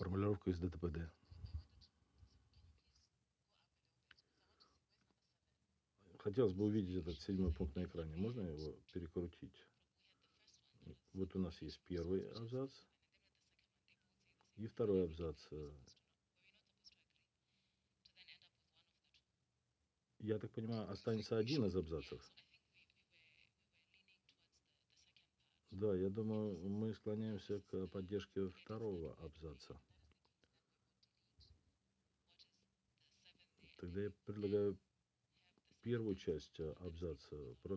формулировку из ДТПД. Хотелось бы увидеть этот 7-й пункт на экране. Можно его перекрутить? Вот у нас есть первый абзац и второй абзац. Я так понимаю, останется один из абзацев. Да, я думаю, мы склоняемся к поддержке второго абзаца. Тогда я предлагаю первую часть абзаца просто